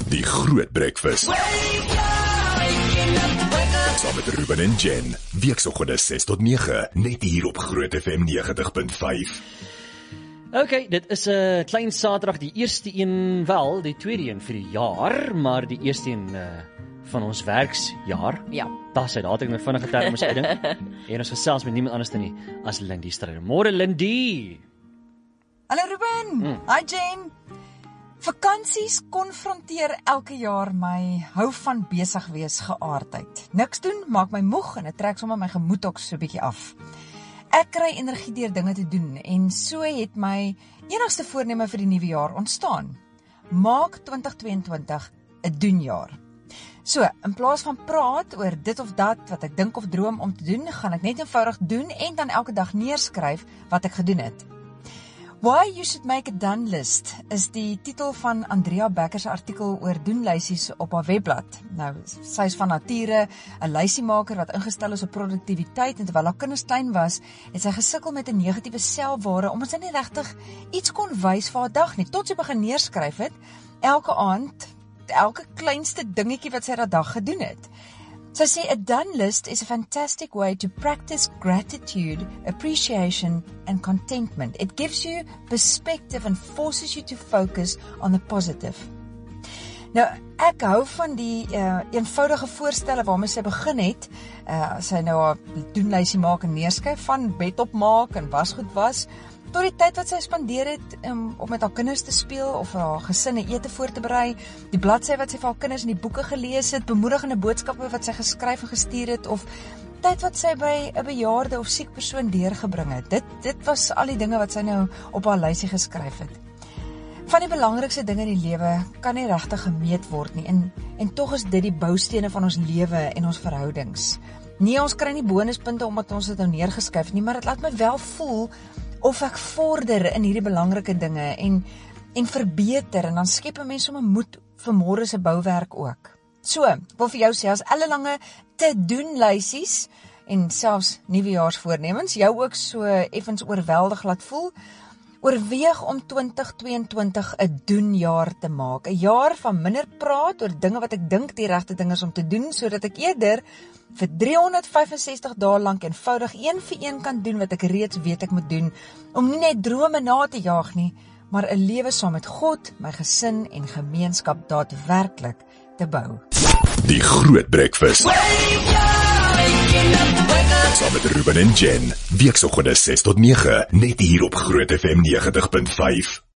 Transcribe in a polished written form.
Die Groot Breakfast. Saam met Ruben en Jen. Weekoggende 6 tot 9, net hier op Groot FM 90.5. Ok, dit is 'n klein Saterdag, die eerste een wel, die tweede een vir die jaar, maar die eerste een van ons werksjaar. Ja. Das uit, daar het ek my vinnige terme moet uitdink. En ons gesels met niemand anders nie as Lindy Strijdom. Môre Lindy. Hallo Ruben. Hi Jane. Vakansies konfronteer elke jaar my hou van besig wees geaardheid. Niks doen maak my moeg en dit trek sommer my gemoed ook so 'n bietjie af. Ek kry energie deur dinge te doen en so het my enigste voorneme vir die nuwe jaar ontstaan. Maak 2022 'n doenjaar. So, in plaas van praat oor dit of dat wat ek dink of droom om te doen, gaan ek net eenvoudig doen en dan elke dag neerskryf wat ek gedoen het. Why You Should Make a Done List is die titel van Andrea Becker se artikel oor doenlysies op haar webblad. Nou, sy is van nature 'n lysiemaker wat ingestel is op produktiwiteit en terwyl haar kinders klein was, het sy gesukkel met 'n negatiewe selfwaarde omdat sy nie regtig iets kon wys vir haar dag nie, tot sy begin neerskryf het, elke aand, elke kleinste dingetjie wat sy dat dag gedoen het. So sy sê, a done list is a fantastic way to practice gratitude, appreciation and contentment. It gives you perspective and forces you to focus on the positive. Nou, ek hou van die eenvoudige voorstelle waarmee sy begin het, sy nou haar doenlysie maak en neerskryf, van bed opmaak en wasgoed was, tot die tyd wat sy spandeer het om met haar kinders te speel of vir haar gesin 'n ete voor te berei, die bladsy wat sy vir haar kinders in die boeke gelees het, bemoedigende boodskappe wat sy geskryf en gestuur het, of tyd wat sy by 'n bejaarde of siek persoon deurgebring het. Dit was al die dinge wat sy nou op haar lysie geskryf het. Van die belangrikste dinge in die lewe kan nie regtig gemeet word nie, en tog is dit die boustene van ons lewe en ons verhoudings. Nee, ons kry nie bonuspunte omdat ons dit nou neergeskryf nie, maar dit laat my wel voel of ek vorder in hierdie belangrike dinge en verbeter, en dan skep 'n mens sommer moed vir môre se bouwerk ook. So, wil vir jou sê, as ellelange te doen lysies en selfs nuwejaarsvoornemens jou ook so effens oorweldig laat voel, oorweeg om 2022 'n doenjaar te maak. 'n Jaar van minder praat oor dinge wat ek dink die regte ding is om te doen, sodat ek eerder vir 365 dae lank eenvoudig een vir een kan doen wat ek reeds weet ek moet doen, om nie net drome na te jaag nie, maar 'n lewe saam met God, my gesin en gemeenskap daadwerklik te bou. Die Groot Breakfast. Saam met Ruben en Jen. Weekoggende 6 tot 9, net hier op Groot FM 90.5.